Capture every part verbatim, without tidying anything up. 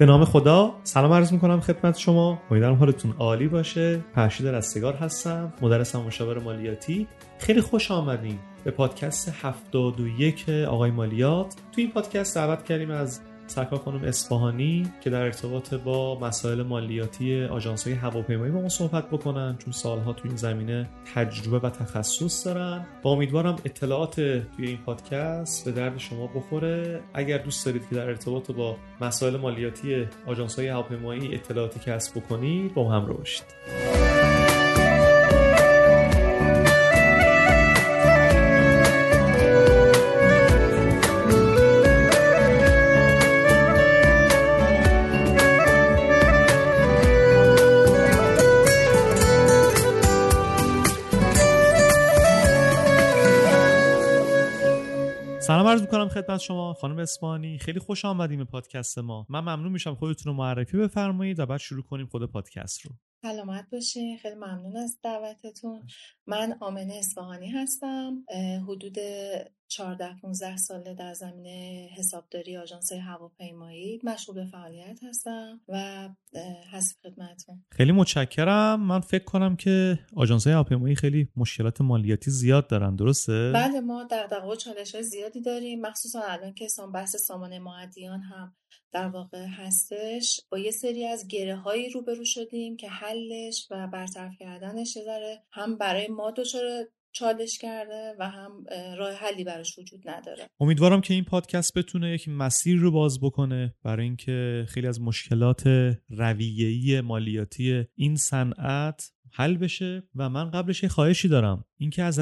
به نام خدا سلام عرض میکنم خدمت شما. امیدوارم حالتون عالی باشه. فرشید رستگار هستم، مدرس و مشاور مالیاتی. خیلی خوش آمدین به پادکست هفتاد و یک آقای مالیات. تو این پادکست دعوت کردیم از سرکار خانم اصفهانی که در ارتباط با مسائل مالیاتی آژانس‌های هواپیمایی با ما صحبت بکنن، چون سالها تو این زمینه تجربه و تخصص دارن. با امیدوارم اطلاعات توی این پادکست به درد شما بخوره. اگر دوست دارید که در ارتباط با مسائل مالیاتی آژانس‌های هواپیمایی اطلاعاتی کسب بکنید، با ما همراه باشید. سلام عرض میکنم خدمت شما خانم اصفهانی. خیلی خوش آمدیم به پادکست ما. من ممنون میشم خودتون رو معرفی بفرمایید و بعد شروع کنیم خود پادکست رو. سلامت باشین. خیلی ممنون از دعوتتون. من آمنه اصفهانی هستم. حدود چهارده پانزده ساله در زمینه حسابداری آژانس‌های هواپیمایی مشغول به فعالیت هستم و هستم خدمتتون. خیلی متشکرم. من فکر کنم که آژانس‌های هواپیمایی خیلی مشکلات مالیاتی زیاد دارن، درسته؟ بله، ما دغدغه و چالش‌های زیادی داریم، مخصوصا الان که بحث سامان معدیان هم در واقع هستش. با یه سری از گره‌هایی روبرو شدیم که حلش و برطرف کردنش ذره هم برای ما دچار چالش کرده و هم راه حلی براش وجود نداره. امیدوارم که این پادکست بتونه یک مسیر رو باز بکنه برای اینکه خیلی از مشکلات رویه‌ای مالیاتی این صنعت حل بشه. و من قبلش یه خواهشی دارم، اینکه از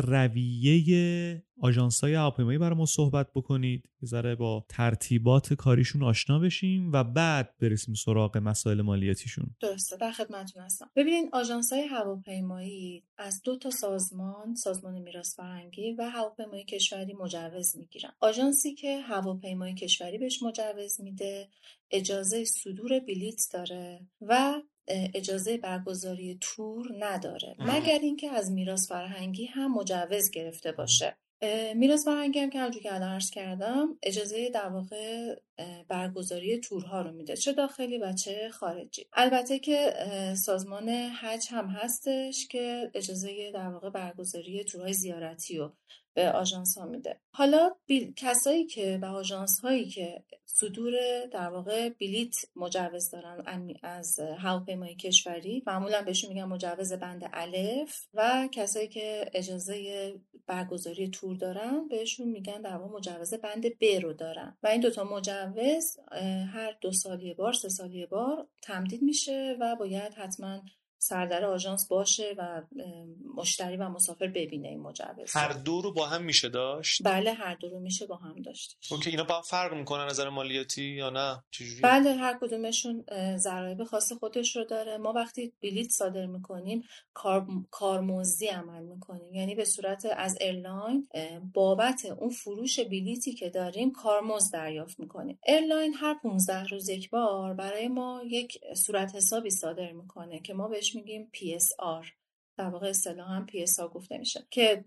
رویه آژانس‌های هواپیمایی برای ما صحبت بکنید، یه ذره با ترتیبات کاریشون آشنا بشیم و بعد برسیم سراغ مسائل مالیاتیشون. درسته، در خدمتتون هستم. ببینید، آژانس‌های هواپیمایی از دو تا سازمان، سازمان میراث فرهنگی و هواپیمایی کشوری مجوز میگیرن. آژانسی که هواپیمای کشوری بهش مجوز میده، اجازه صدور بلیت داره و اجازه برگزاری تور نداره، مگر اینکه از میراث فرهنگی هم مجوز گرفته باشه. میراث فرهنگی هم که همونجوری که الان عرض کردم اجازه در واقع برگزاری تورها رو میده، چه داخلی و چه خارجی. البته که سازمان حج هم هستش که اجازه در واقع برگزاری تورهای زیارتی رو به آژانس ها میده. حالا بیل... کسایی که به آژانس هایی که صدور در واقع بلیت مجوز دارن از هواپیمای کشوری، معمولا بهشون میگن مجوز بند الف، و کسایی که اجازه برگزاری تور دارن بهشون میگن در واقع مجوز بند ب رو دارن. و این دوتا مجوز هر دو سال یه بار، سه سال یه بار تمدید میشه و باید حتما سردر آژانس باشه و مشتری و مسافر ببینه این مجوز. هر دو رو با هم میشه داشت؟ بله، هر دو رو میشه با هم داشت. اوکی، اینا با هم فرق میکنن نظر مالیاتی یا نه؟ چجوری؟ بله، هر کدومشون ضرایب خاص خودش رو داره. ما وقتی بلیت صادر میکنیم کار کارمزدی عمل میکنیم، یعنی به صورت از ایرلاین بابت اون فروش بلیتی که داریم کارمزد دریافت میکنیم. ایرلاین هر پانزده روز یک بار برای ما یک صورت حسابی صادر میکنه که ما بهش میگیم پی اس آر، در واقع اصطلاحاً پی اس آر گفته میشه، که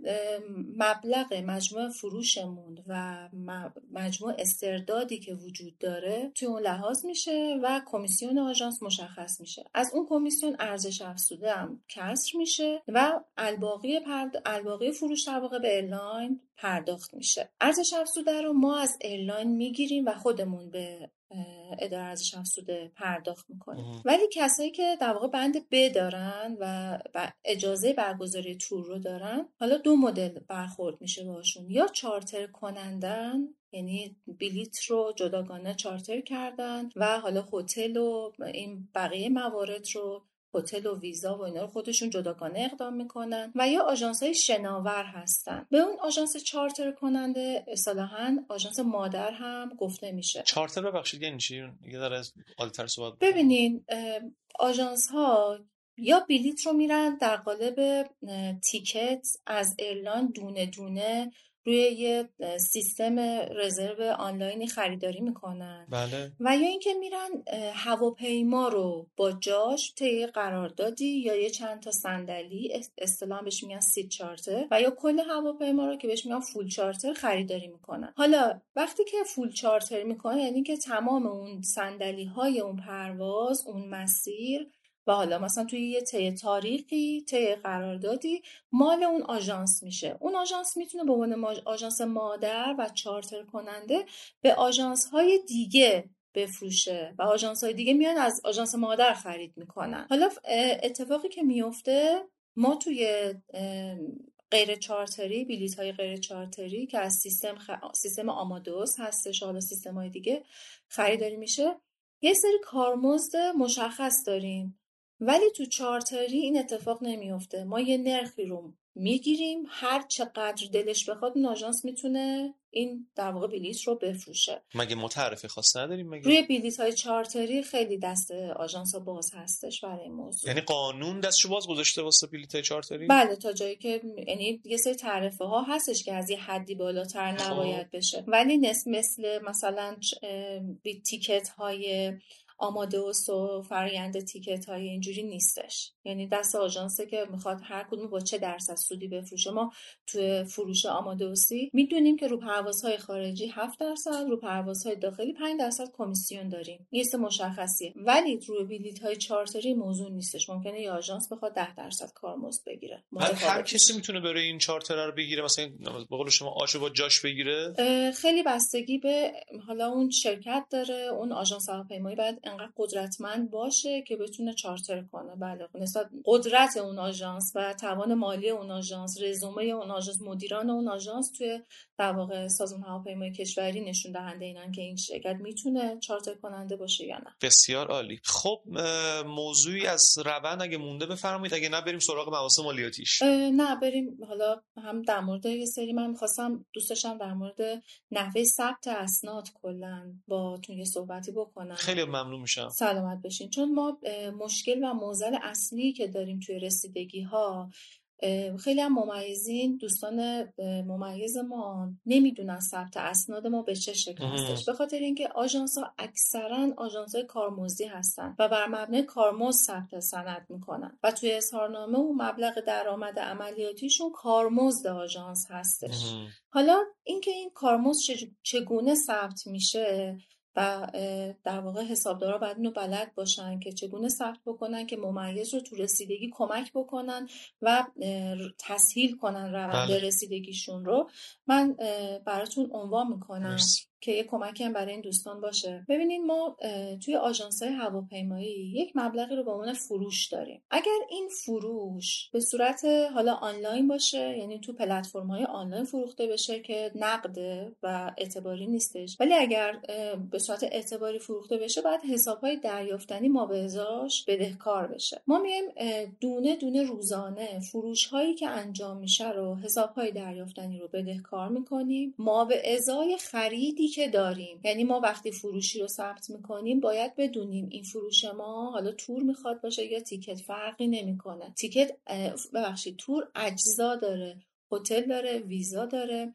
مبلغ مجموع فروشمون و مجموع استردادی که وجود داره توی اون لحاظ میشه و کمیسیون آژانس مشخص میشه. از اون کمیسیون ارزش افزوده هم کسر میشه و الباقی پرد... الباقی فروش در واقع به ایرلاین پرداخت میشه. ارزش افزوده رو ما از ایرلاین میگیریم و خودمون به اداره ارزش افزوده پرداخت میکنیم. ولی کسایی که در واقع بند ب دارن و اجازه برگزاری تور رو دارن، حالا دو مدل برخورد میشه باشون. یا چارتر کنندن، یعنی بلیت رو جداگانه چارتر کردن و حالا هتل و این بقیه موارد رو، هتل و ویزا و اینا رو خودشون جداگانه اقدام میکنن. و یا آژانس‌های شناور هستن. به اون آژانس چارتر کننده اصطلاحاً آژانس مادر هم گفته میشه. چارتر ببخشید یعنی چی؟ یه ذره عالی‌تر صحبت. ببینین، آژانس‌ها یا بلیت رو میرن در قالب تیکت از ایرلاین دونه دونه روی یه سیستم رزرو آنلاینی خریداری میکنن. بله. و یا اینکه میرن هواپیما رو با جاش طی قراردادی یا یه چند تا صندلی، اصطلاحاً بهش میگن سیت چارتر، و یا کل هواپیما رو که بهش میگن فول چارتر خریداری میکنن. حالا وقتی که فول چارتر میکنن یعنی که تمام اون صندلی های اون پرواز، اون مسیر و حالا مثلا توی یه طی تاریخی، طی قراردادی مال اون آژانس میشه. اون آژانس میتونه به عنوان آژانس مادر و چارتر کننده به آژانس های دیگه بفروشه و آژانس های دیگه میان از آژانس مادر خرید میکنن. حالا اتفاقی که میفته، ما توی غیر چارتری، بلیط های غیر چارتری که از سیستم خ... سیستم آمادوس هستش، حالا سیستم های دیگه خریداری میشه، یه سری کارمزد مشخص داریم، ولی تو چارتری این اتفاق نمیفته. ما یه نرخی رو میگیریم، هر چقدر دلش بخواد اون آژانس میتونه این در واقع بلیط رو بفروشه. مگه ما تعرفه خاص نداریم؟ مگه روی بلیط های چارتری خیلی دست آژانس ها باز هستش برای این موضوع. یعنی قانون دستشو باز گذاشته واسه بلیط های چارتری؟ بله، تا جایی که یعنی یه سری تعرفه ها هستش که از یه حدی بالاتر نباید بشه، ولی نس مثل مثلا بی تیکت های آمادوس و فرآیند تیکت های اینجوری نیستش. یعنی دست آژانسه که میخواد هر کدوم با چه درصد سودی بفروشه. ما تو فروش آمادوسی میدونیم که رو پروازهای خارجی هفت درصد، رو پروازهای داخلی پنج درصد کمیسیون داریم. این چیز مشخصیه. ولی روی بلیط های چارتری موضوع نیستش. ممکنه یه آژانس بخواد ده درصد کارمزد بگیره. هر کسی میتونه بره این چارتر رو بگیره، مثلا به قول شما آشو با جاش بگیره؟ خیلی بستگی به حالا اون شرکت داره. اون آژانس هواپیمایی باید انقدر قدرتمند باشه که بتونه چارتر کنه. بله، نسبت قدرت اون آژانس و توان مالی اون آژانس، رزومه اون آژانس، مدیران اون آژانس توی در واقع سازمان هواپیمایی کشوری نشون دهنده اینن که این شرکت میتونه چارتر کننده باشه یا نه. بسیار عالی. خب موضوعی از روند اگه مونده بفرمایید، اگه نه بریم سراغ مباحث مالیاتیش. نه بریم. حالا هم در مورد یه سری من می‌خواستم دوست داشتم در مورد نحوه ثبت اسناد کلا با تون یه صحبتی بکنم. خیلی ممنون میشم. سلامت باشین. چون ما مشکل و معضل اصلی که داریم توی رسیدگی ها، خیلی هم ممیزین دوستان ممیز ما نمیدونن ثبت اسناد ما به چه شکل هستش، به خاطر اینکه آژانس ها اکثرا آژانس های کارمزدی هستن و بر مبنای کارمزد ثبت سند میکنن و توی اظهارنامه و مبلغ درآمد عملیاتیشون کارمزد آژانس هستش. حالا اینکه این کارمزد چگونه ثبت میشه و در واقع حسابدارا باید اینو بلد باشن که چگونه ثبت بکنن که ممیز رو تو رسیدگی کمک بکنن و تسهیل کنن روند بله. رسیدگیشون رو من براتون عنوان میکنم مرسی. که یه کمکی هم برای این دوستان باشه. ببینید ما توی آژانس‌های هواپیمایی یک مبلغی رو به عنوان فروش داریم. اگر این فروش به صورت حالا آنلاین باشه، یعنی تو پلتفرم‌های آنلاین فروخته بشه که نقده و اعتباری نیستش، ولی اگر به صورت اعتباری فروخته بشه باید حساب‌های دریافتنی ما به ازاش بدهکار بشه. ما میایم دونه دونه روزانه فروش‌هایی که انجام میشه رو حساب‌های دریافتنی رو بدهکار می‌کنیم ما به ازای خریدی که داریم. یعنی ما وقتی فروشی رو ثبت میکنیم باید بدونیم این فروش ما حالا تور میخواد باشه یا تیکت، فرقی نمیکنه. تیکت ببخشید تور اجزا داره، هتل داره، ویزا داره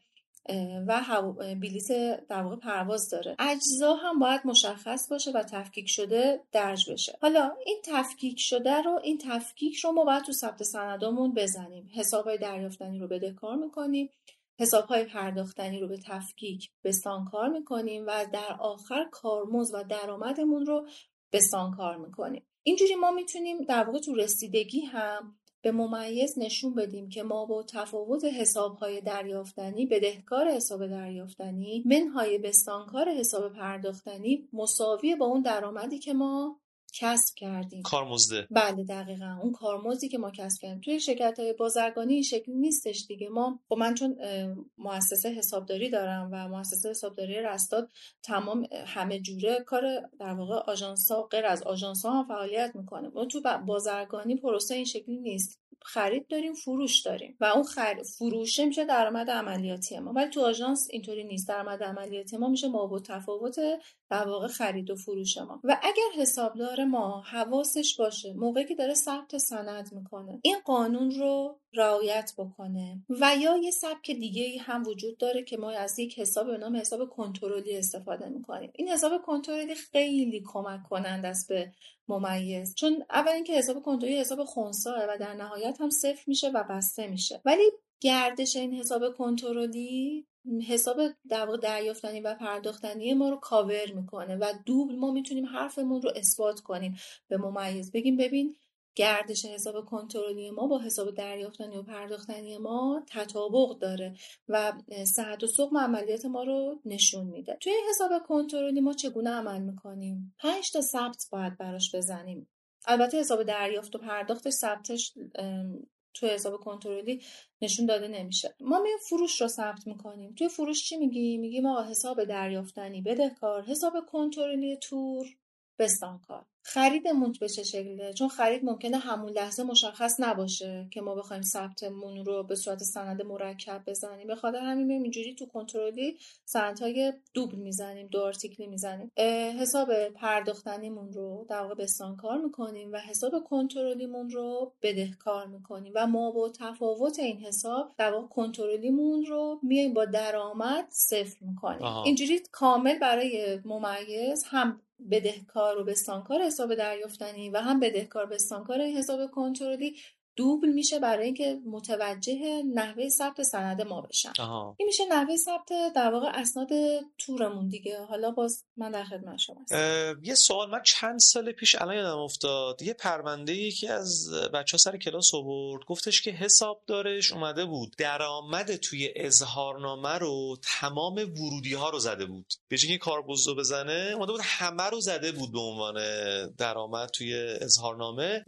و بلیط در واقع پرواز داره. اجزا هم باید مشخص باشه و تفکیک شده درج بشه. حالا این تفکیک شده رو این تفکیک رو ما باید تو ثبت سندامون بزنیم. حسابهای دریافتنی رو بدهکار میکنیم، حساب‌های پرداختنی رو به تفکیک بستانکار می‌کنیم و در آخر کارمزد و درآمدمون رو بستانکار می‌کنیم. اینجوری ما میتونیم در واقع تو رسیدگی هم به ممیز نشون بدیم که ما با تفاوت حساب‌های دریافتنی، بدهکار حساب دریافتنی منهای بستانکار حساب پرداختنی مساوی با اون درآمدی که ما کسب کردیم. کارمزده. بله دقیقاً اون کارمزدی که ما کسب کردیم. توی شرکت‌های بازرگانی این شکلی نیستش دیگه. ما خب من چون مؤسسه حسابداری دارم و مؤسسه حسابداری رستاد تمام همه جوره کار در واقع آژانس‌ها غیر از آژانس‌ها هم فعالیت می‌کنه. ما تو بازرگانی پروسه این شکلی نیست. خرید داریم، فروش داریم و اون خرید فروشه میشه درآمد عملیاتی ما. ولی تو آژانس اینطوری نیست. درآمد عملیاتی ما میشه ما با تفاوت در واقع خرید و فروش ما. و اگر حسابدار ما حواسش باشه موقعی که داره ثبت سند میکنه این قانون رو رعایت بکنه. و یا یه سبک دیگه هم وجود داره که ما از یک حساب به نام حساب کنترلی استفاده میکنیم. این حساب کنترلی خیلی کمک کننده است به ممیز، چون اول اینکه حساب کنترلی حساب خنثی و در نهایت هم صفر میشه و بسته میشه. ولی گردش این حساب کنترلی حساب در واقع دریافتنی و پرداختنی ما رو کاور میکنه و دوبل ما میتونیم حرفمون رو اثبات کنیم به ممیز، بگیم ببین گردش حساب کنترلی ما با حساب دریافتنی و پرداختنی ما تطابق داره و صحت و سقم عملیات ما رو نشون میده. توی حساب کنترلی ما چگونه عمل میکنیم؟ پنج تا ثبت باید براش بزنیم. البته حساب دریافت و پرداختش ثبتش توی حساب کنترلی نشون داده نمیشه. ما میایم فروش رو ثبت میکنیم. توی فروش چی میگیم؟ میگیم آقا حساب دریافتنی بدهکار، حساب کنترلی تور بستانکار. خریدمون به چه شکله؟ چون خرید ممکنه همون لحظه مشخص نباشه که ما بخوایم ثبتمون رو به صورت سند مرکب بزنیم. به خاطر همین میایم اینجوری تو کنترلی سندهای دوبل میزنیم، دو آرتیکلی میزنیم. حساب پرداختنیمون رو در واقع بستانکار میکنیم و حساب کنترلیمون رو بدهکار میکنیم و ما با تفاوت این حساب در واقع کنترلیمون رو میایم با درآمد صفر میکنیم. اینجوری کامل برای ممیز هم بدهکار و بستانکار حساب دریافتنی و هم بدهکار بستانکار حساب کنترلی دوبل میشه برای اینکه متوجه نحوه ثبت سند ما بشن. آها. این میشه نحوه ثبت در واقع اسناد تورمون دیگه. حالا باز من در خدمت شماست. یه سوال، من چند سال پیش الان یادم افتاد یه پرونده یکی از بچه‌ها سر کلاس آورد، گفتش که حسابدارش اومده بود درآمد توی اظهارنامه رو تمام ورودی ها رو زده بود، به جای اینکه کاربرد رو بزنه اومده بود همه رو زده بود به عنوان درآمد توی اظهارنامه.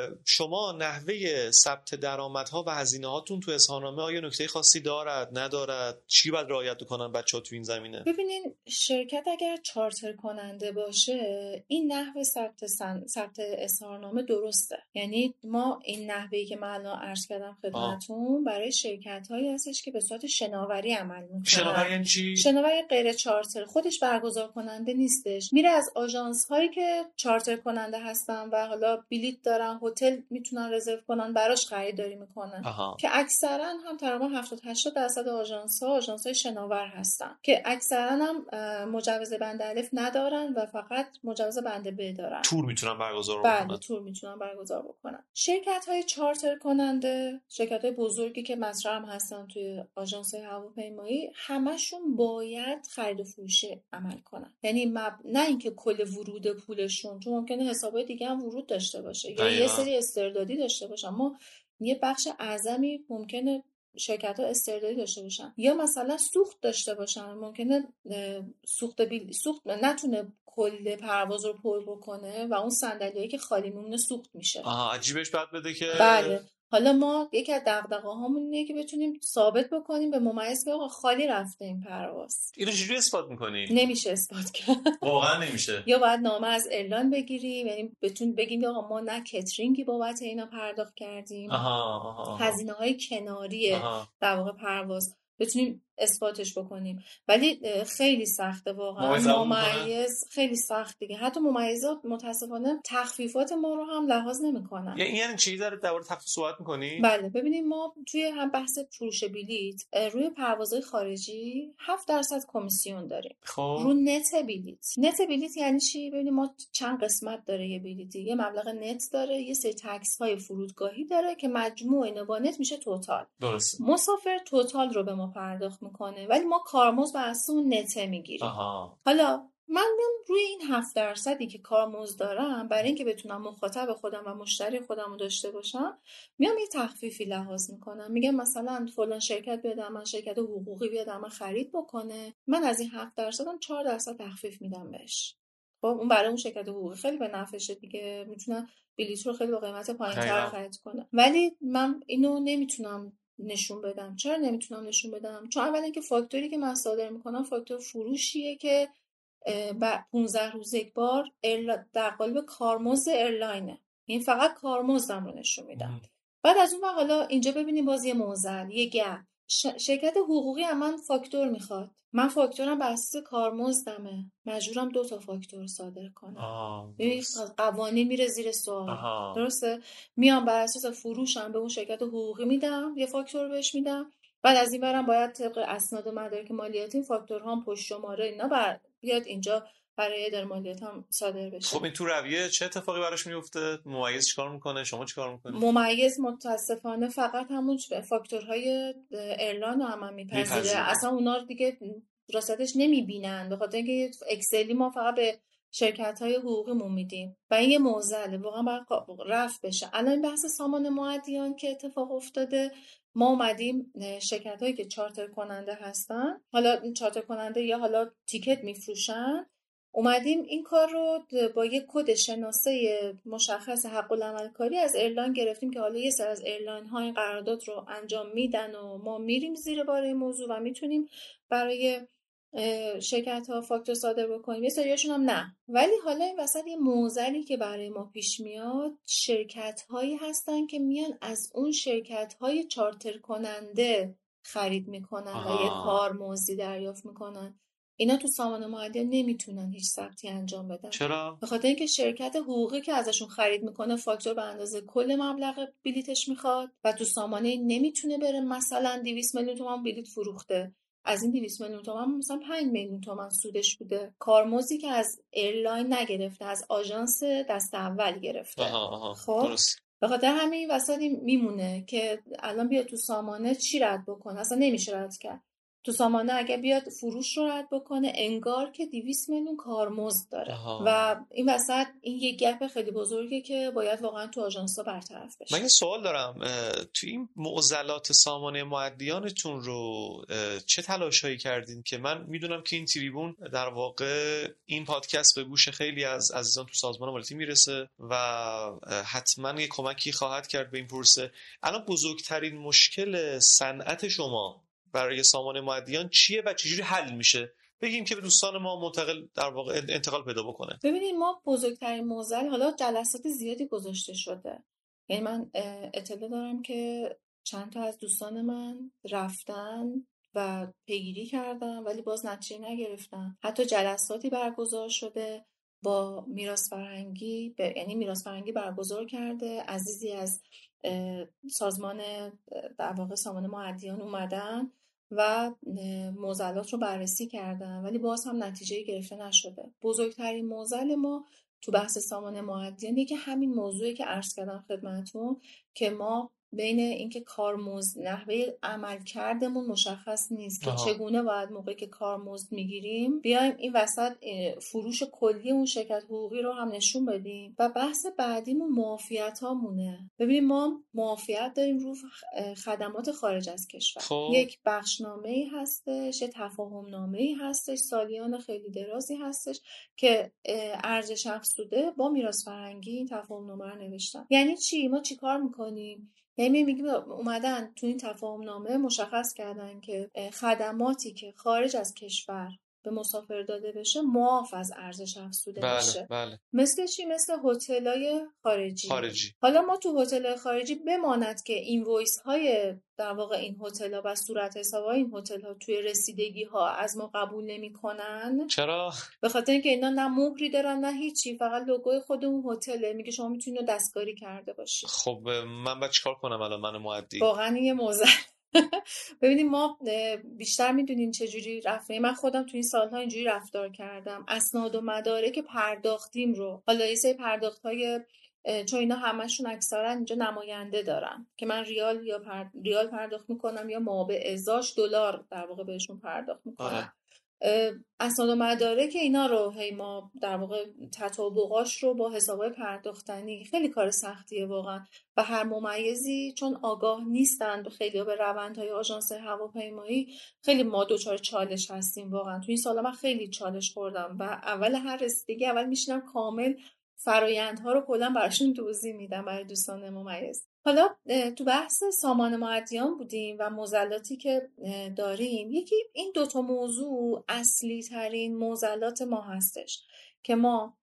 شما نحوه ثبت درآمدها و هزینه‌هاتون تو اظهارنامه آیا نکته خاصی دارد ندارد؟ چی باید رعایت کنن بچه‌ها تو این زمینه؟ ببینین شرکت اگر چارتر کننده باشه این نحوه ثبت سن... ثبت اظهارنامه درسته. یعنی ما این نحوهی که من الان عرض کردم خدمتتون برای شرکت‌هایی هستش که به صورت شناوری عمل می‌کنن. شناوری یعنی چی؟ شناوری غیر چارتر، خودش برگزار کننده نیستش، میره از آژانس‌هایی که چارتر کننده هستن و حالا بلیت دارن، هتل میتونن رزرو کنن، براش خریداری میکنن. آها. که اکثرا هم تقریبا هفتاد هشتاد درصد آژانس‌ها آژانس‌های شناور هستن که اکثرا هم مجوز بند الف ندارن و فقط مجوز بند ب دارن. تور میتونن برگزار بکنن. بله تور میتونن برگزار بکنن. شرکت‌های چارتر کننده، شرکت‌های بزرگی که مطرح هم هستن توی آژانس‌های هواپیمایی، همشون باید خرید و فروش عمل کنن. یعنی مب... نه اینکه کل ورود پولشون، چون ممکنه حسابای دیگه هم ورود داشته باشه یا یه سری استردادی داشته باشه، اما یه بخش اعظمی ممکنه شرکت‌ها استردادی داشته باشن یا مثلا سوخت داشته باشن. ممکنه سوخت بیل سوخت نتونه کل پرواز رو پر بکنه و اون صندلیایی که خالی میمونه سوخت میشه. آها عجیبش بعد بده که بله. حالا ما یکی از دغدغه‌هامون اینه که بتونیم ثابت بکنیم به ممیز که آقا خالی رفته این پرواز. اینو چجوری اثبات می‌کنی؟ نمیشه اثبات کرد. واقعا نمیشه. یا باید نامه از اعلان بگیریم، یعنی بتون بگیم آقا ما نه کترینگی بابت اینا پرداخت کردیم. آها آها. هزینه‌های کناری در واقع پرواز بتونیم اثباتش بکنیم. ولی خیلی سخته واقعا ممیز، خیلی سخت دیگه. حتی ممیزات متاسفانه تخفیفات ما رو هم لحاظ نمی‌کنن. یعنی یعنی چیزی داره در مورد تخفیف صحبت می‌کنی؟ بله ببینیم ما توی هم بحث فروش بلیت روی پروازهای خارجی هفت درصد کمیسیون داریم. خب رو نت بلیت. نت بلیت یعنی چی؟ ببینیم ما چند قسمت داره یه بلیتی. یه مبلغ نت داره، یه سری تکس‌های فرودگاهی داره که مجموع اینا با نت میشه توتال. درست. مسافر توتال رو به ما پرداخت میکنه ولی ما کارمزد بر اساس اون نت میگیریم. حالا من میام روی این هفت درصدی که کارمزد دارم برای اینکه بتونم مخاطب خودم و مشتری خودم رو داشته باشم میام یه تخفیفی لحاظ میکنم. میگم مثلا فلان شرکت بیاد من شرکت حقوقی بیاد من خرید بکنه، من از این هفت درصدم چهار درصد تخفیف میدم بهش. خب اون برای اون شرکت حقوقی خیلی به نفعشه دیگه، میتونه بلیط رو خیلی با قیمت پایین‌تر خرید کنه. ولی من اینو نمیتونم نشون بدم. چرا نمیتونم نشون بدم؟ چون اولا که فاکتوری که من صادر میکنم فاکتور فروشیه که بعد پانزده روز یک بار در قالب کارمزد ایرلاینه. این فقط کارمزدم رو نشون میدم. بعد از اون حالا اینجا ببینیم باز یه معضل، یه گپ. ش... شرکت حقوقی هم من فاکتور میخواد. من فاکتورم بر اساس کارمزدمه، مجبورم دو تا فاکتور صادر کنم. ببین قوانین میره زیر سوال. آها. درسته؟ میام بر اساس فروشم به اون شرکت حقوقی میدم، یه فاکتور بهش میدم، بعد از این برم باید طبق اسناد و مدارک مالیاتی فاکتورها هم پشت شماره اینا بر بیاد اینجا برای اداره مالیات هم صادر بشه. خب این تو رویه چه اتفاقی براش میفته؟ ممیز چیکار میکنه؟ شما چیکار میکنید؟ ممیز متاسفانه فقط همون فاکتورهای ایرلاین رو هم میپذیره. اصلا اونا دیگه راستش نمیبینن، به خاطر اینکه اکسلی ما فقط به شرکت‌های حقوقیمون میدیم و این یه معضله، واقعا باید رفع بشه. الان بحث سامان معدیان که اتفاق افتاده، ما اومدیم شرکت‌هایی که چارتر کننده هستن، حالا چارتر کننده یا حالا تیکت میفروشن، اومدیم این کار رو با یک کد شناسه مشخص حق العمل کاری از ایرلاین گرفتیم که حالا یه سر از ایرلاین ها این قرارداد رو انجام میدن و ما میریم زیر بار این موضوع و میتونیم برای شرکت ها فاکتور صادر بکنیم. یه سریاشون هم نه. ولی حالا این وسط یه معضلی که برای ما پیش میاد، شرکت هایی هستن که میان از اون شرکت های چارتر کننده خرید میکنن آها. و یه کارمزدی دریافت میکنن. اینا تو سامان معدیان نمیتونن هیچ ثبتی انجام بدن. چرا؟ به خاطر اینکه شرکت حقوقی که ازشون خرید میکنه فاکتور به اندازه کل مبلغ بلیتش میخواد و تو سامانه نمیتونه بره. مثلا دویست میلیون تومان بلیت فروخته، از این دویست میلیون تومان مثلا پنج میلیون تومان سودش بوده. کارمزدی که از ایرلاین نگرفته، از آژانس دست اول گرفته. آها آها. خب درست. به خاطر همین وسط میمونه که الان بیا تو سامانه چی رد بکنه، اصلا نمیشه رد کرد. تو سامانه اگه بیاد فروش رو رد بکنه انگار که دویست میلیون کارمزد داره. آها. و این وسط این یه گپ خیلی بزرگه که باید واقعا تو آژانس‌ها برطرف بشه. من یه سوال دارم، تو این معضلات سامانه معدیانتون رو چه تلاشایی کردین؟ که من میدونم که این تریبون در واقع این پادکست به گوش خیلی از عزیزان تو سازمان مالیاتی میرسه و حتما یه کمکی خواهد کرد به این پروسه. الان بزرگترین مشکل صنعت شما برای سامان معدیان چیه و چجوری حل میشه؟ بگیم که به دوستان ما منتقل در واقع انتقال پیدا بکنه. ببینید ما بزرگترین معضل، حالا جلسات زیادی گذاشته شده، یعنی من اطلاع دارم که چند تا از دوستان من رفتن و پیگیری کردن ولی باز نتیجه نگرفتن. حتی جلساتی برگزار شده با میراث فرهنگی، یعنی میراث فرهنگی برگزار کرده، عزیزی از سازمان در واقع سامان معدیان اومدن و معضلات رو بررسی کردن ولی باز هم نتیجه گرفته نشده. بزرگترین معضل ما تو بحث سامان معدیان که همین موضوعی که عرض کردم خدمتتون که ما بین اینکه کارمزد نحوه عمل کردمون مشخص نیست که آها. چگونه باید موقعی که کارمزد میگیریم بیایم این وسط فروش کلی اون شرکت حقوقی رو هم نشون بدیم. و بحث بعدیمون معافیت هامونه. ببین ما معافیت داریم رو خدمات خارج از کشور. خب. یک بخشنامه‌ای هستش، یک تفاهم‌نامه‌ای هستش سالیان خیلی درازی هستش که ارزش افزوده با میراث فرهنگی این تفاهم‌نامه رو نوشتن. یعنی چی؟ ما چیکار می‌کنیم؟ یعنی میگیم اومدن تو این تفاهم‌نامه مشخص کردن که خدماتی که خارج از کشور به مسافر داده بشه معاف از ارزش افزوده بله، بشه. بله. مثل چی؟ مثل هتل‌های خارجی. خارجی. حالا ما تو هتل‌های خارجی بماند که اینوایس های در واقع این هتل‌ها و صورت حساب‌های این هتل‌ها توی رسیدگی‌ها از ما قبول نمی‌کنن. چرا؟ به خاطر اینکه اینا نه مهری دارن نه هیچی، فقط لوگوی خود اون هتله، میگه شما میتونید دستکاری کرده باشید. خب من باید چیکار کنم الان من معدی؟ واقعا یه موضوع. ببینید ما بیشتر میدونیم چجوری رفتیم. من خودم تو این سالها اینجوری رفتار کردم. اسناد و مدارک پرداختیم رو، حالا یه سری پرداخت‌های چون اینا همشون اکثرا اینجا نماینده دارن که من ریال یا پر... ریال پرداخت میکنم یا ما به ازاش دلار در واقع بهشون پرداخت میکنم. اسناد و مدارک اینا رو هی ما در واقع تطابقاش رو با حسابای پرداختنی، خیلی کار سختیه واقعا و هر ممیزی چون آگاه نیستن و خیلی ها به روندهای آژانس هواپیمایی، خیلی ما دوچار چالش هستیم واقعا. تو این سالا من خیلی چالش خوردم و اول هر رسیدگی اول میشینم کامل فرایندها رو کلا براشون توضیح میدم برای دوستان ممیز. حالا تو بحث سامان معدیان بودیم و معضلاتی که داریم. یکی این دوتا موضوع اصلی ترین معضلات ما هستش که ما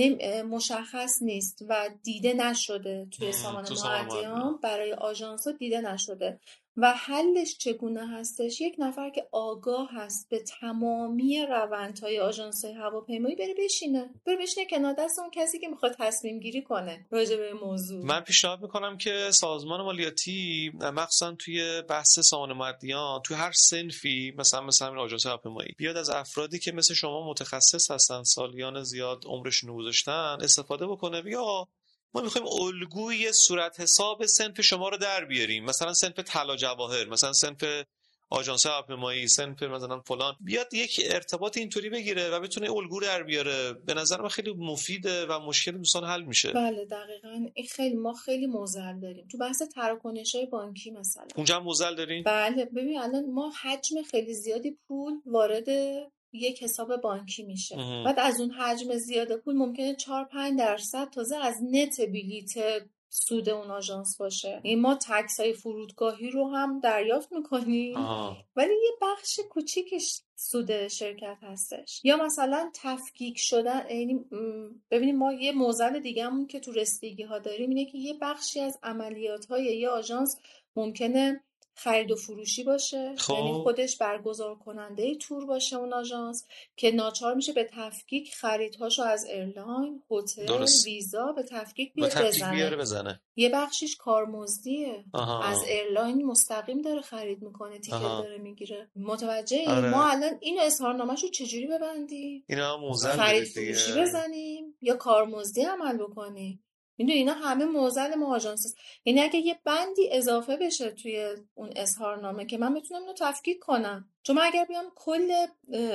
مشخص نیست و دیده نشده توی سامان معدیان، برای آژانس‌ها دیده نشده. و حلش چگونه هستش؟ یک نفر که آگاه هست به تمامی روندهای آژانس‌های هواپیمایی بره بشینه بره بشینه کنار دست اون کسی که میخواد تصمیم گیری کنه راجع به موضوع. من پیشنهاد میکنم که سازمان مالیاتی مخصوصا توی بحث سامان مدیان توی هر صنفی مثلا مثلا این آژانس هواپیمایی بیاد از افرادی که مثل شما متخصص هستن، سالیان زیاد عمرشون رو گذاشتن، استفاده بکنه. بیا ما میخوایم الگوی صورت حساب صنف شما رو در بیاریم، مثلا صنف طلا جواهر، مثلا صنف آژانس هواپیمایی، صنف مثلا فلان، بیاد یک ارتباط اینطوری بگیره و بتونه الگو در بیاره. به نظر من خیلی مفیده و مشکل دوستان حل میشه. بله دقیقاً. این خیلی ما خیلی معضل داریم تو بحث تراکنش‌های بانکی مثلا. اونجا هم معضل دارین؟ بله ببین الان ما حجم خیلی زیادی پول وارد یک حساب بانکی میشه. اه. بعد از اون حجم زیاد پول ممکنه چهار پنج درصد تازه از نت بلیت سود اون آژانس باشه. این ما تکسای فرودگاهی رو هم دریافت میکنیم ولی یه بخش کوچیکش سود شرکت هستش. یا مثلا تفکیک شدن، یعنی ببینیم ما یه معضل دیگه‌مون که تو رسیدگی ها داریم اینه که یه بخشی از عملیات های یه آژانس ممکنه خرید و فروشی باشه، خب. یعنی خودش برگزار کننده تور باشه اون آژانس که ناچار میشه به تفکیک خریدهاشو از ایرلاین، هتل، ویزا به تفکیک بیاره بزنه. بزنه. یه بخشیش کارمزدیه، از ایرلاین مستقیم داره خرید میکنه، تیکت داره میگیره. متوجهی؟ آره. ما الان اینو اظهارنامه‌شو چجوری ببندیم؟ اینا موزل خرید فروشی بزنیم یا کارمزدی عمل بکنیم؟ میدونی اینا همه معضل ما آژانس است. یعنی اگه یه بندی اضافه بشه توی اون اظهارنامه که من بتونم اینو تفکیک کنم، چون من اگر بیام کل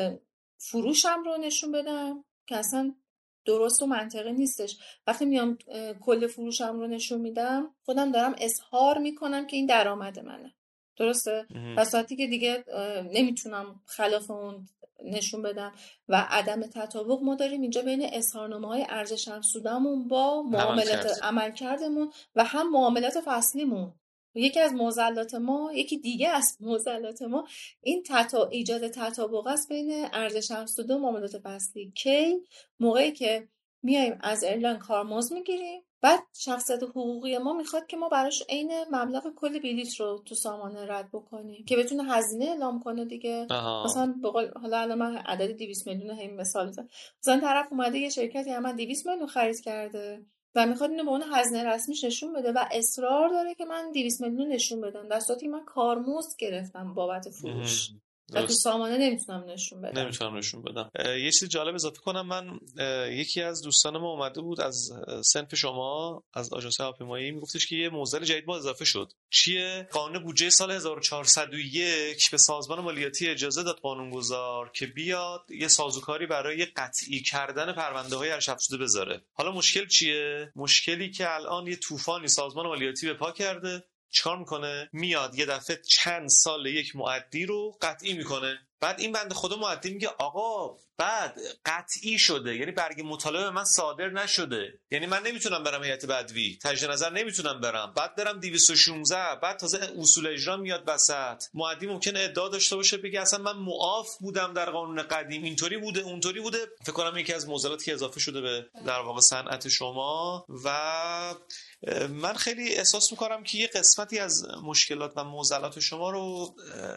فروشم رو نشون بدم که اصلا درست و منطقی نیستش، وقتی میام کل فروشم رو نشون میدم خودم دارم اظهار میکنم که این درآمد منه، درسته؟ پس وقتی که دیگه نمیتونم خلاف اون نشون بدم و عدم تطابق ما داریم اینجا بین اظهارنامه‌های ارزش افزوده‌مون با معاملات عملکردمون و هم معاملات فصلیمون. یکی از معضلات ما، یکی دیگه از معضلات ما این تطا... ایجاد تطابق است بین ارزش افزوده و معاملات فصلی. کی؟ موقعی که میایم از ایرلاین کارمزد میگیریم، بعد شخصیت حقوقی ما میخواد که ما براش عین مبلغ کل بلیط رو تو سامانه رد بکنیم که بتونه هزینه اعلام کنه دیگه. آها. مثلا بقول حالا الان من عدد دویست میلیون هم مثال بزنم، مثلا طرف اومده یه شرکتی من دویست میلیون خرید کرده و میخواد اینو به اون هزینه رسمیش نشون بده و اصرار داره که من دویست میلیون نشون بدم در صورتی که من کارمزد گرفتم بابت فروش. و تو سامانه نمیتونم نشون بدم نمیتونم نشون بدم. یه چیز جالب اضافه کنم، من یکی از دوستان ما اومده بود از صنف شما از آژانس هواپیمایی، میگفتش که یه معضل جدید ما اضافه شد. چیه؟ قانون بودجه سال هزار و چهارصد و یک به سازمان مالیاتی اجازه داد قانونگذار که بیاد یه سازوکاری برای قطعی کردن پرونده‌های ارزش افزوده بذاره. حالا مشکل چیه؟ مشکلی که الان یه طوفانی سازمان مالیاتی به پا کرده. چیکار میکنه؟ میاد یه دفعه چند سال یک مؤدی رو قطعی میکنه. بعد این بنده خدا مؤدی میگه آقا بعد قطعی شده، یعنی برگ مطالبه من صادر نشده، یعنی من نمیتونم برم هیئت بدوی، تجدید نظر نمیتونم برم، بعد برم دویست و شانزده، بعد تازه اصول اجرا میاد وسط. مؤدی ممکنه ادعا داشته باشه بگه اصلا من معاف بودم در قانون قدیم، اینطوری بوده اونطوری بوده. فکر کنم یکی از معضلاتی که اضافه شده به در واقع صنعت شما و من خیلی احساس میکنم که یه قسمتی از مشکلات و معضلات شما رو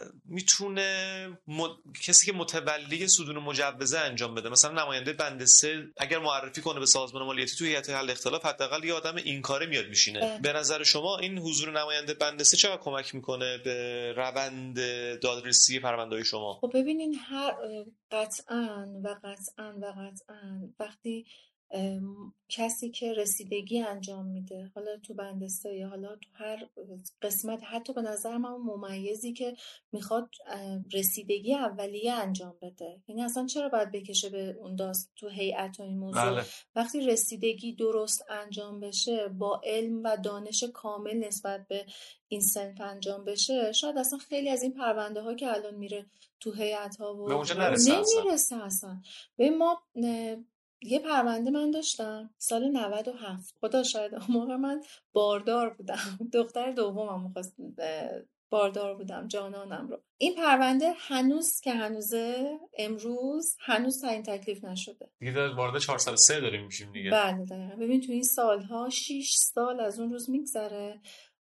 میتونه م... کسی که متولی صدور مجوزه انجام بده، مثلا نماینده بند سه اگر معرفی کنه به سازمان مالیاتی توی هیئت حل اختلاف، حداقل یه آدم این کاره میاد میشینه. به نظر شما این حضور نماینده بند سه چقدر کمک میکنه به روند دادرسی پرونده‌های شما؟ خب ببینین هر قطعاً و قطعاً و قطعاً وقتی کسی که رسیدگی انجام میده، حالا تو بند سه یا حالا تو هر قسمت، حتی به نظر من ممیزی که میخواد رسیدگی اولیه انجام بده، یعنی اصلا چرا باید بکشه به اون داست تو هیئت و این موضوع؟ بله. وقتی رسیدگی درست انجام بشه با علم و دانش کامل نسبت به این صنف انجام بشه، شاید اصلا خیلی از این پرونده ها که الان میره تو هیئت ها و نمیرسه اصلا. ببین ما یه پرونده من داشتم سال نود و هفت، خدا شاید اون موقع من باردار بودم، دختر دومم می‌خواست باردار بودم جانانم رو. این پرونده هنوز که هنوزه امروز هنوز تعیین تکلیف نشده. دیگه وارد چهارصد و سه داریم میشیم دیگه. بله دقیقاً. ببین تو این سالها شش سال از اون روز میگذره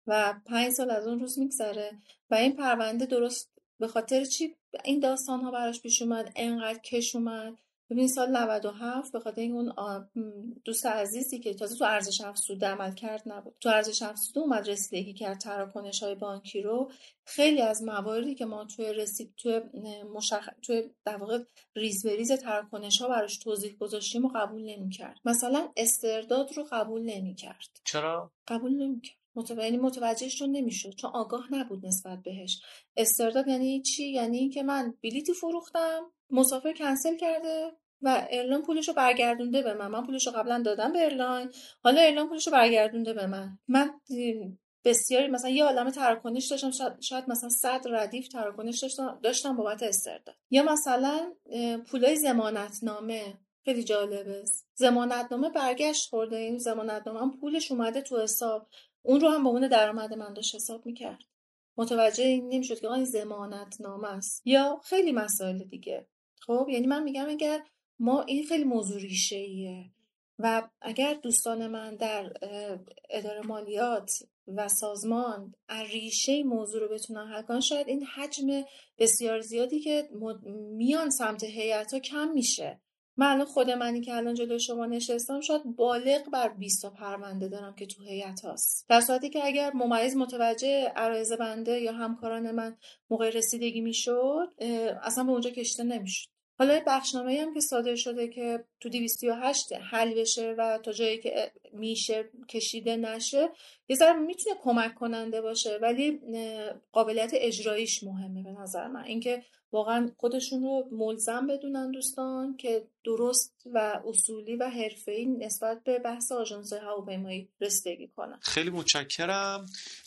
و پنج سال از اون روز میگذره و این پرونده درست به خاطر چی این داستان ها براش پیش اومد، انقدر کش اومد. ببین سال نود و هفت به خاطر اون دوست عزیزی که تازه تو ارزش افزوده عمل کرد نبود، تو ارزش افزوده اومد رسیدگی کرد تراکنش های بانکی رو. خیلی از مواردی که ما توی رسید توی مشخ... توی در واقع ریز به ریز تراکنش ها براش توضیح گذاشتیم و قبول نمی‌کرد. مثلا استرداد رو قبول نمی‌کرد. چرا؟ قبول نمی‌کرد. متوجه یعنی متوجهش رو نمیشد چون آگاه نبود نسبت بهش. استرداد یعنی چی؟ یعنی که من بلیتی فروختم، مسافر کنسل کرده و ایرلاین پولشو برگردونده به من. من پولشو قبلا دادم به ایرلاین، حالا ایرلاین پولشو برگردونده به من. من بسیاری مثلا یه عالمه تراکنش داشتم، شاید, شاید مثلا صد ردیف تراکنش داشتم داشتم بابت استرداد. یا مثلا پولای ضمانتنامه، خیلی جالبه، ضمانتنامه برگشت خورده، این ضمانتنامه هم پولش اومده تو حساب، اون رو هم با اون درآمد من داشت حساب میکرد. متوجه این نمیشد که این ضمانتنامه است. یا خیلی مسائل دیگه. خب یعنی من میگم اگر ما این خیلی موضوع ریشه‌ایه و اگر دوستان من در اداره مالیات و سازمان ریشه موضوع رو بتونن حل کنن، شاید این حجم بسیار زیادی که میان سمت هیئت‌ها کم میشه. من الان خود منی که الان جلوی شما نشستم شاید بالغ بر بیست تا پرونده دارم که تو هیئت هاست، در صورتی که اگر ممیز متوجه عرایض بنده یا همکاران من موقع رسیدگی میشد اصلا به اونجا کشیده نمیشد. حالا بخشنامه‌ای هم که صادر شده که تو دویست و هشت حل بشه و تا جایی که میشه کشیده نشه، یه ذره میتونه کمک کننده باشه، ولی قابلیت اجراییش مهمه به نظر من. اینکه واقعا خودشون رو ملزم بدونن دوستان که درست و اصولی و حرفه‌ای نسبت به بحث آژانس‌های هواپیمایی رسیدگی کنن. خیلی متشکرم.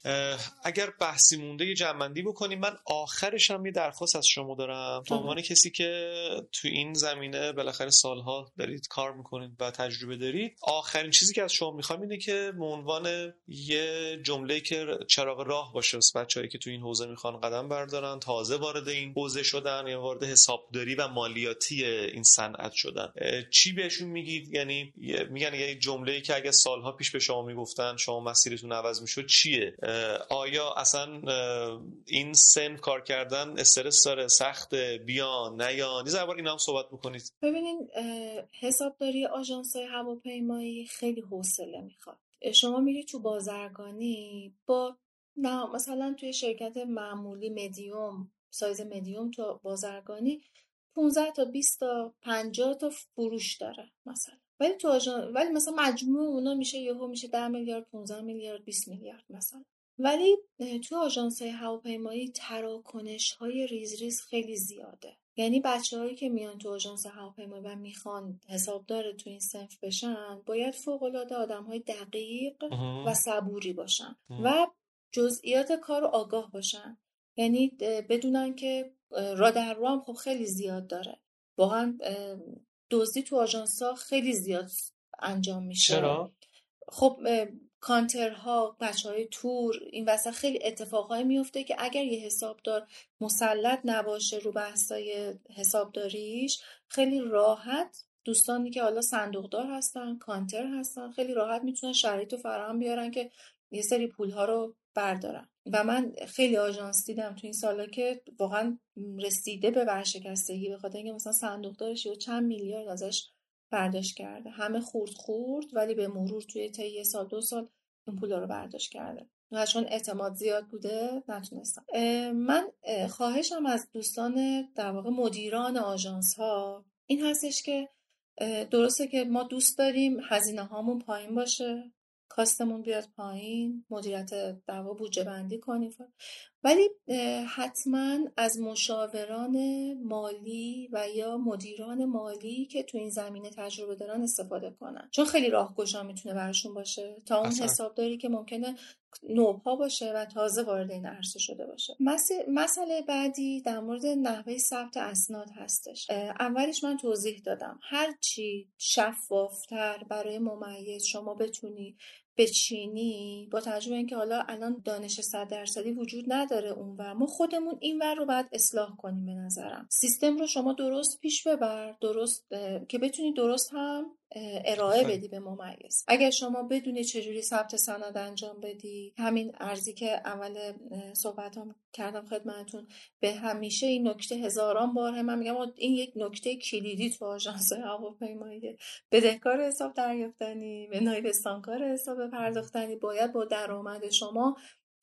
اگر بحثی مونده یه جمع‌بندی بکنیم. من آخرش هم یه درخواست از شما دارم به عنوان کسی که تو این زمینه بالاخره سالها دارید کار میکنید و تجربه دارید. آخرین چیزی که از شما میخوام اینه که به عنوان یه جمله که چراغ راه باشه واسه بچه‌ای که تو این حوزه میخوان قدم بردارن، تازه وارد این حوزه شدن یا وارد حسابداری و مالیاتی این صنعت شدن، چی بهشون میگید؟ یعنی میگن یه جمله‌ای که اگه سالها پیش به شما میگفتن شما مسیرتون عوض میشد چیه؟ آیا اصلا این سن کار کردن استرس داره، سخت، بیان نیان؟ یه ذره اینا هم صحبت بکنید. ببینین حسابداری آژانس‌های هواپیمایی خیلی حوصله میخواد. شما میری تو بازرگانی با نه مثلا توی شرکت معمولی مدیوم، سایز مدیوم تو بازرگانی پانزده تا بیست تا پنجاه تا فروش داره مثلا، ولی تو آژان ولی مثلا مجموع اونا میشه یهو میشه ده میلیارد، پانزده میلیارد، بیست میلیارد مثلا. ولی تو آژانس‌های هواپیمایی تراکنش‌های ریز ریز خیلی زیاده. یعنی بچه‌هایی که میان تو آژانس هواپیمایی و میخوان حسابدار تو این صنف بشن باید فوق‌العاده آدم‌های دقیق و صبوری باشن و جزئیات کار رو آگاه باشن. یعنی بدونن که را در رو هم خب خیلی زیاد داره. واقعا دزدی تو آژانس‌ها خیلی زیاد انجام میشه. چرا؟ خب کانترها، بچهای تور، این وسط خیلی اتفاقایی میفته که اگر یه حسابدار مسلط نباشه رو بحثای حسابداریش، خیلی راحت دوستانی که حالا صندوقدار هستن، کانتر هستن، خیلی راحت میتونن شرایط رو فراهم بیارن که یه سری پولها رو بردارن. و من خیلی آژانس دیدم تو این سالا که واقعا رسیده به ورشکستگی به خاطر اینکه مثلا صندوقدارش یه چند میلیارد ازش برداشت کرده، همه خورد خورد ولی به مرور توی طی یه سال دو سال این پولا رو برداشت کرده و چون اعتماد زیاد بوده نتونستم. من خواهشم از دوستان در واقع مدیران آژانس ها این هستش که درسته که ما دوست داریم هزینه هامون پایین باشه، کاستمون بیاد پایین، مدیریت در واقع بودجه بندی کنیم، ولی حتما از مشاوران مالی و یا مدیران مالی که تو این زمینه تجربه دارن استفاده کنن، چون خیلی راهگشا میتونه براشون باشه تا اون حسابداری که ممکنه نوپا باشه و تازه وارد این عرصه شده باشه. مسئله بعدی در مورد نحوه ثبت اسناد هستش. اولش من توضیح دادم هر چی شفافتر برای ممیز شما بتونی بچینی، با توجه به اینکه حالا الان دانش صد درصدی وجود نداره اونور، ما خودمون اینور رو باید اصلاح کنیم. به نظرم سیستم رو شما درست پیش ببر، درست که بتونی درست هم ارائه بدی به ممیز. اگر شما بدونی چجوری ثبت سند انجام بدی، همین ارزی که اول صحبتام کردم خدمتتون، به همیشه این نکته هزاران بار من میگم این یک نکته کلیدی تو آژانس هواپیمایی. بدهکار حساب دریافتنی به نایب استانکار حساب پرداختنی باید با درآمد شما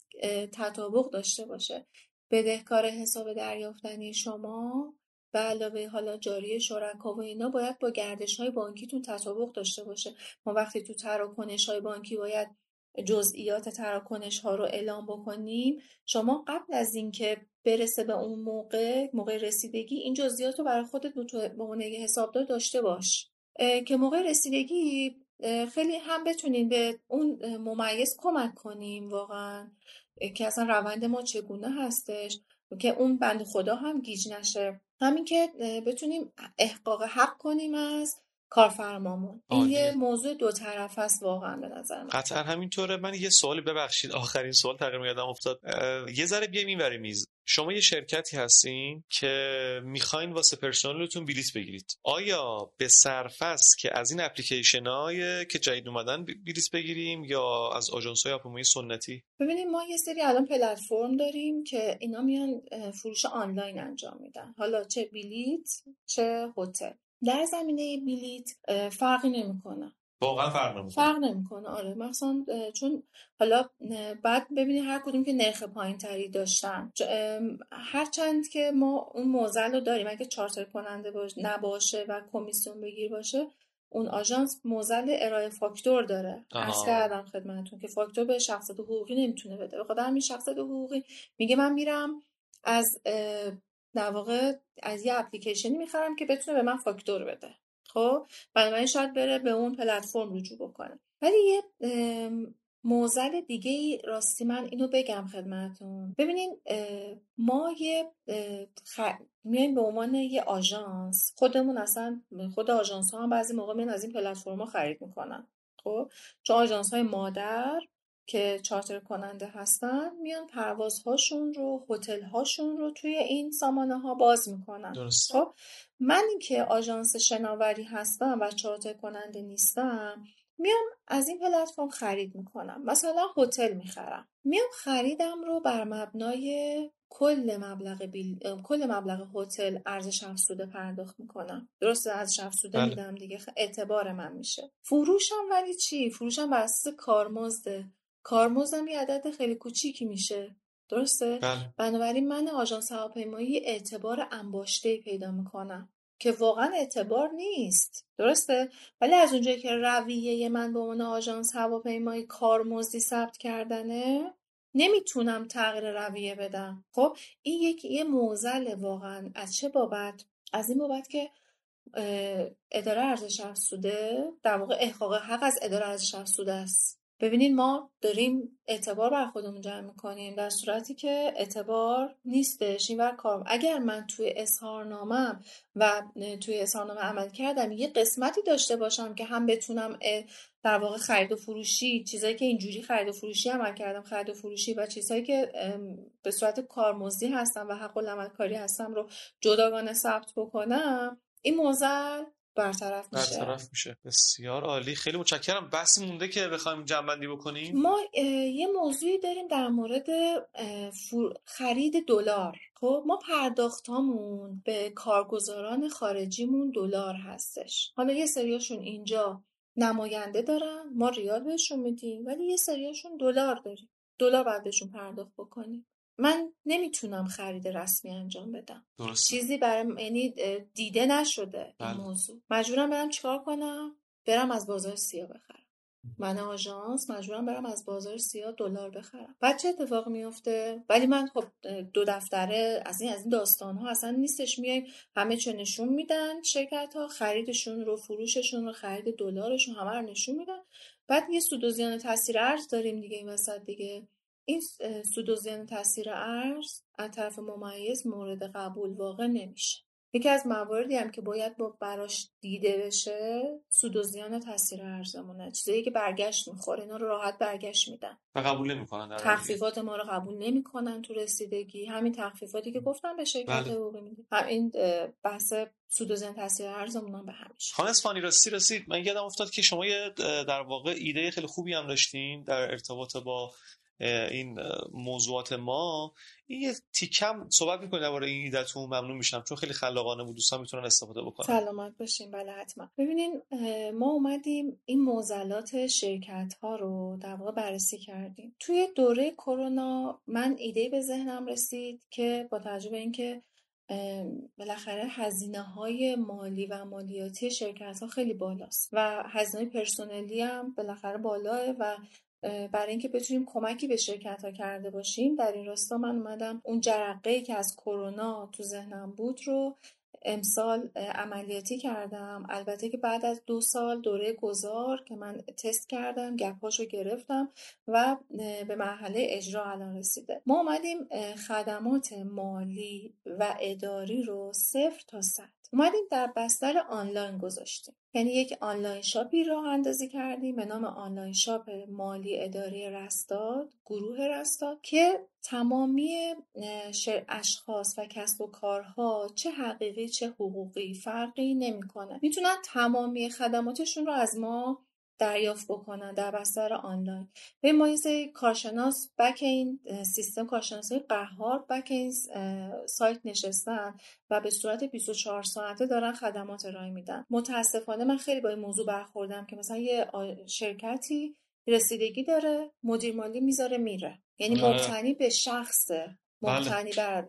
تطابق داشته باشه. بدهکار حساب دریافتنی شما به علاوه حالا جاری شرکا و اینا باید با گردش‌های بانکیتون تطابق داشته باشه. ما وقتی تو تراکنش‌های بانکی باید جزئیات تراکنش‌ها رو اعلام بکنیم، شما قبل از اینکه برسه به اون موقع موقع رسیدگی این جزئیات رو برای خودت به عنوان حسابدار داشته باش که موقع رسیدگی خیلی هم بتونین به اون ممیز کمک کنیم واقعا که اصلا روند ما چگونه هستش، که اون بند خدا هم گیج نشه، همین که بتونیم احقاق حق کنیم از کارفرمامون. این یه موضوع دو طرف است واقعا به نظر من. قطعا همینطوره. من یه سوالی، ببخشید آخرین سوال تقریبا یادم افتاد، یه ذره بیایم اینوری میز. شما یه شرکتی هستین که میخواین واسه پرسنلتون بلیط بگیرید، آیا به صرف است که از این اپلیکیشن‌های که جدید اومدن بلیط بگیریم یا از آژانس‌های هواپیمایی سنتی؟ ببینید ما یه سری الان پلتفرم داریم که اینا میان فروش آنلاین انجام میدن، حالا چه بلیط چه هتل. در زمینه بلیط فرقی نمیکنه، واقعا فرق نمیکنه. فرق نمیکنه آره، مثلا چون حالا بعد ببینید هر کدوم که نرخ پایینتری داشتن، هرچند که ما اون معضل رو داریم اگه چارتر کننده باشه نباشه و کمیسیون بگیر باشه، اون آژانس معضل ارائه فاکتور داره. عرض کردم خدمتتون که فاکتور به شخصیت حقوقی نمیتونه بده، به خاطر همین شخصیت حقوقی میگه من میرم از در واقع از یه اپلیکیشنی میخرم که بتونه به من فاکتور بده. خب بنابراین شاید بره به اون پلتفرم رجوع بکنه. ولی یه معضل دیگه راستی من اینو بگم خدمتتون، ببینین ما یه خ... میایم به عنوان یه آژانس، خودمون اصلا خود آژانس ها هم بعضی موقع میان از این پلتفرم ها خرید میکنن. خب چون آژانس های مادر که چارتر کننده هستن میان پروازهاشون رو، هتل هاشون رو توی این سامانه ها باز میکنن. درست. خب من که آژانس شناوری هستم و چارتر کننده نیستم، میام از این پلتفرم خرید میکنم، مثلا هتل میخرم، میام خریدم رو بر مبنای کل مبلغ بیل... کل مبلغ هتل ارزش افزوده پرداخت میکنم. درسته ارزش افزوده بله. میدم دیگه، اعتبار من میشه. فروشم ولی چی؟ فروشم بر اساس کارمزده. کارمزدم یه عدد خیلی کوچیکی میشه. درسته؟ بله. بنابراین من آژانس هواپیمایی اعتبار انباشته پیدا میکنم که واقعا اعتبار نیست. درسته؟ ولی از اونجایی که رویه من به عنوان آژانس هواپیمایی کارمزدی ثبت کردنه، نمیتونم تغییر رویه بدم. خب این یک یه معضل واقعا. از چه بابت؟ از این بابت که اداره ارزش افزوده در واقع احقاق حق از اداره ارزش افزوده است. ببینید ما داریم اعتبار بر خودمون جمع میکنیم در صورتی که اعتبار نیستش این ور کار. اگر من توی اظهارنامه‌ام و توی اظهارنامه عمل کردم یه قسمتی داشته باشم که هم بتونم در واقع خرید و فروشی، چیزایی که اینجوری خرید و فروشی عمل کردم، خرید و فروشی و چیزایی که به صورت کارمزدی هستم و حق العمل کاری هستم رو جداگانه ثبت بکنم، این معضل برطرف میشه. برطرف میشه. بسیار عالی، خیلی متشکرم. بحثی مونده که بخوایم جمع‌بندی بکنیم؟ ما یه موضوعی داریم در مورد خرید دلار. خب ما پرداختامون به کارگزاران خارجیمون دلار هستش. حالا یه سریاشون اینجا نماینده دارن، ما ریال بهشون میدیم، ولی یه سریاشون دلار داریم، دلار باید بهشون پرداخت بکنیم. من نمیتونم خرید رسمی انجام بدم. درست. چیزی برای یعنی دیده نشده این موضوع. مجبورم برم چیکار کنم؟ برم از بازار سیاه بخرم. من آژانس مجبورم برم از بازار سیاه دلار بخرم. بعد چه اتفاق میفته؟ ولی من خب دو دفتره از این از این داستان ها اصلا نیستش. میایم همه چه نشون میدن، شرکت ها خریدشون رو، فروششون رو، خرید دلارشون همه رو نشون میدن. بعد یه سود و زیان تاثیر ارز داریم دیگه این وسط دیگه. این سود و زیان تاثیر ارز از طرف ممیز مورد قبول واقع نمیشه. یکی از مواردی هم که باید با براش دیده بشه سود و زیان تاثیر ارزمونه، چیزایی که برگشت میخوره، اینا رو راحت برگشت میدن و قبول نمیکنن، در تخفیفات ما رو قبول نمیکنن تو رسیدگی، همین تخفیفاتی که گفتم به شرکت حقوقی میدیم، همین بحث سود و زیان تاثیر ارزمون هم به همش. خانم اصفهانی راستی رسید من یادم افتاد که شما یه در واقع ایده خیلی خوبی هم داشتین در ارتباط با این موضوعات ما. این یه تیکم صحبت میکنید درباره این ایده‌تون؟ ممنون میشم چون خیلی خلاقانه بود، دوستان میتونن استفاده بکنن. سلامت باشین. بله حتما. ببینین ما اومدیم این معضلات شرکت ها رو در واقع بررسی کردیم. توی دوره کرونا من ایده به ذهنم رسید که با توجه به اینکه بالاخره هزینه‌های مالی و مالیاتی شرکت‌ها خیلی بالاست و هزینه‌های پرسنلی هم بالاخره بالاه و برای اینکه بتونیم کمکی به شرکت‌ها کرده باشیم، در این راستا من اومدم اون جرقه‌ای که از کرونا تو ذهنم بود رو امسال عملیاتی کردم. البته که بعد از دو سال دوره گذار که من تست کردم، گپاشو گرفتم و به مرحله اجرا الان رسیده. ما اومدیم خدمات مالی و اداری رو صفر تا صد اومدیم در بستر آنلاین گذاشتیم. یعنی یک آنلاین شاپی راه اندازی کردیم به نام آنلاین شاپ مالی اداری رستاد، گروه رستاد، که تمامی اشخاص و کسب و کارها چه حقیقی چه حقوقی فرقی نمیکنه، میتونن تمامی خدماتشون رو از ما دریافت بکنن در بستر آنلاین. به ما یه کارشناس بک این سیستم، کارشناسای قهار بک این سایت نشستن و به صورت بیست و چهار ساعته دارن خدمات ارائه میدن. متاسفانه من خیلی با این موضوع برخوردم که مثلا یه شرکتی رسیدگی داره، مدیر مالی میذاره میره، یعنی مبتنی به شخصه، مبتنی بر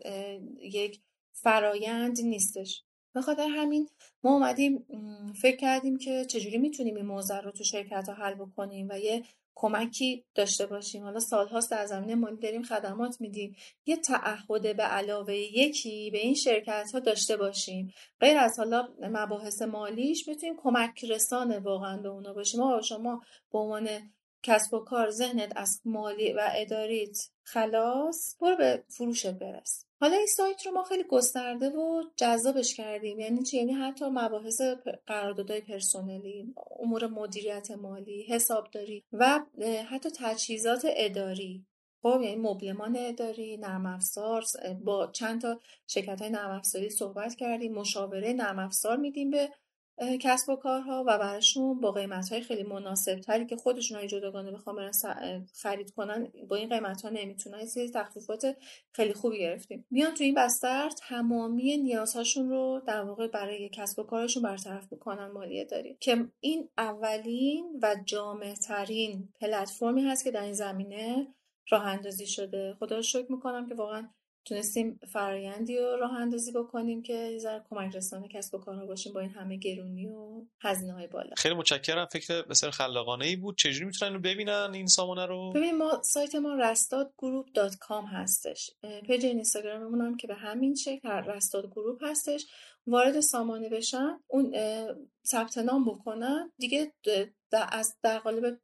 یک فرایند نیستش. به خاطر همین ما اومدیم فکر کردیم که چجوری میتونیم این موضوع رو تو شرکت ها حل بکنیم و یه کمکی داشته باشیم. حالا سالهاست در زمینه مالی داریم خدمات میدیم، یه تعهد به علاوه یکی به این شرکت ها داشته باشیم، غیر از حالا مباحث مالیش بتونیم کمک رسانه واقعا به اونا باشیم. ما شما به عنوان کسب و کار ذهنت از مالی و اداریت خلاص، برو به فروشت برس. حالا این سایت رو ما خیلی گسترده و جذابش کردیم. یعنی چی؟ یعنی حتی مباحث قراردادهای پرسنلی، امور مدیریت مالی، حسابداری و حتی تجهیزات اداری. خب یعنی مبلمان اداری، نرم افزار، با چند تا شرکت‌های نرم افزاری صحبت کردیم، مشاوره نرم افزار میدیم به کسب و کارها و براشون با قیمت‌های خیلی مناسب تری که خودشون های جداگانه بخوام برن خرید کنن با این قیمت‌ها نمیتونن. این سری تخفیفات خیلی خوبی گرفتیم. میان تو این بستر تمامی نیازهاشون رو در واقع برای کسب و کارشون برطرف میکنن مالی اداری، که این اولین و جامع‌ترین پلتفرمی هست که در این زمینه راه اندازی شده. خدا رو شکر میکنم که واقعا تونستیم فرآیندی رو راه اندازی بکنیم که یه ذره کمک رسانه کسب و کارها باشیم با این همه گرونی و هزینه‌های بالا. خیلی متشکرم. فکر بسیار خلاقانه‌ای بود. چجوری میتونن اینو ببینن این سامانه رو؟ ببین ما سایت ما رستاد گروپ دات کام هستش. پیج اینستاگراممون هم که به همین شکل رستاد گروپ هستش. وارد سامانه بشن، اون ثبت نام بکنن دیگه، در از در قالب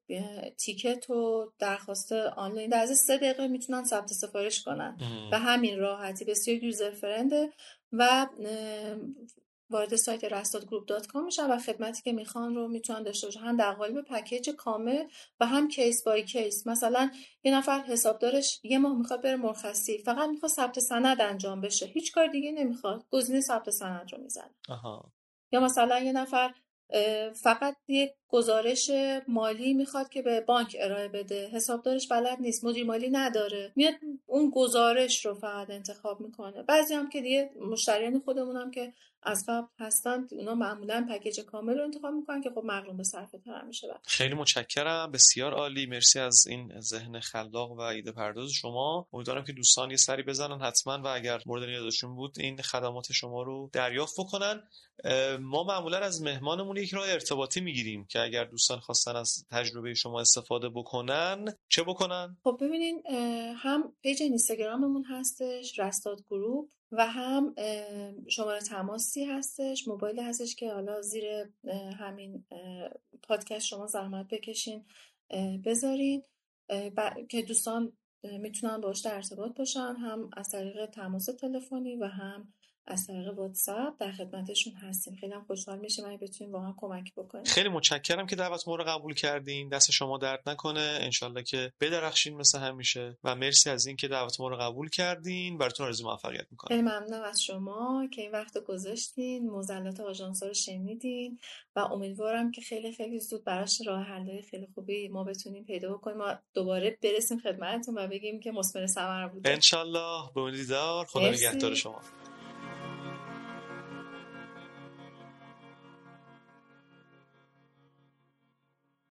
تیکت و درخواست آنلاین در از سه دقیقه میتونن ثبت سفارش کنن. به همین راحتی، بسیار یوزر فرنده و وارد سایت رستاد گروپ دات کام میشن و خدمتی که میخوان رو میتونن داشته باشن، هم در قالب پکیج کامل و هم کیس بای کیس. مثلا یه نفر حسابدارش یه ماه میخواد بره مرخصی، فقط میخواد ثبت سند انجام بشه، هیچ کار دیگه نمیخواد، گزینه ثبت سند رو میزنه. آها. یا مثلا یه نفر فقط یک گزارش مالی میخواد که به بانک ارائه بده، حسابدارش بلد نیست، مدیر مالی نداره، میاد اون گزارش رو فقط انتخاب میکنه. بعضی هم که دیگه مشتریان خودمون هم که از قبل هستن، اونا معمولا پکیج کامل رو انتخاب میکنن که خب مغروم به صرفه تر میشه. خیلی متشکرم، بسیار عالی، مرسی از این ذهن خلاق و ایده پرداز شما. امیدوارم که دوستان یه سری بزنن حتما و اگر مورد نیازشون بود این خدمات شما رو دریافت بکنن. ما معمولا از مهمانمون یک راه ارتباطی میگیریم که اگر دوستان خواستن از تجربه شما استفاده بکنن چه بکنن؟ خب ببینین، هم پیج اینستاگراممون هستش رستاد گروپ و هم شماره تماسی هستش، موبایلی هستش که حالا زیر همین پادکست شما زحمت بکشین بذارین که دوستان میتونن باهاش در ارتباط باشن، هم از طریق تماس تلفنی و هم از طریق واتساپ در خدمتشون هستیم. خیلی هم خوشحال میشیم اگه بتونیم واقعا کمک بکنیم. خیلی متشکرم که دعوت ما رو قبول کردین. دست شما درد نکنه، انشالله که بدرخشین مثل همیشه و مرسی از این که دعوت ما رو قبول کردین. براتون آرزوی موفقیت میکنم. خیلی ممنونم از شما که این وقت رو گذاشتین، موزلات آژانس‌ها رو شنیدین و امیدوارم که خیلی خیلی زود براش راه حل‌های خیلی خوبی ما بتونیم پیدا بکنیم. ما دوباره برسیم خدمتتون و بگیم که مثمر ثمر بوده. انشالله. به امید دیدار. خدا نگهدار شما.